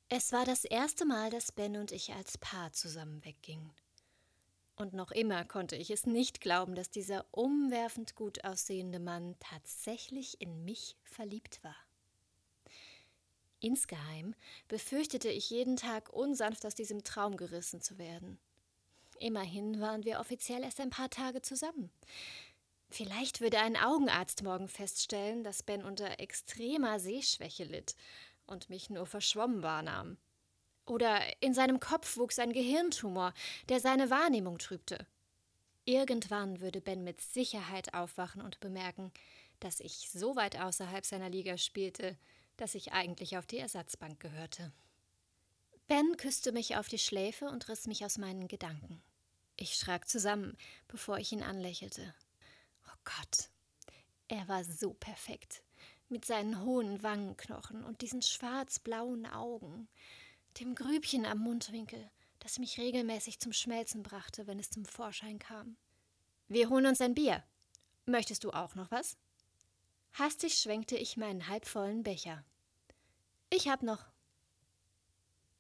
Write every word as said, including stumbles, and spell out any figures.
Es war das erste Mal, dass Ben und ich als Paar zusammen weggingen. Und noch immer konnte ich es nicht glauben, dass dieser umwerfend gut aussehende Mann tatsächlich in mich verliebt war. Insgeheim befürchtete ich jeden Tag, unsanft aus diesem Traum gerissen zu werden. Immerhin waren wir offiziell erst ein paar Tage zusammen. Vielleicht würde ein Augenarzt morgen feststellen, dass Ben unter extremer Sehschwäche litt und mich nur verschwommen wahrnahm. Oder in seinem Kopf wuchs ein Gehirntumor, der seine Wahrnehmung trübte. Irgendwann würde Ben mit Sicherheit aufwachen und bemerken, dass ich so weit außerhalb seiner Liga spielte, dass ich eigentlich auf die Ersatzbank gehörte. Ben küsste mich auf die Schläfe und riss mich aus meinen Gedanken. Ich schrak zusammen, bevor ich ihn anlächelte. Oh Gott, er war so perfekt, mit seinen hohen Wangenknochen und diesen schwarz-blauen Augen, dem Grübchen am Mundwinkel, das mich regelmäßig zum Schmelzen brachte, wenn es zum Vorschein kam. Wir holen uns ein Bier. Möchtest du auch noch was? Hastig schwenkte ich meinen halbvollen Becher. Ich hab noch.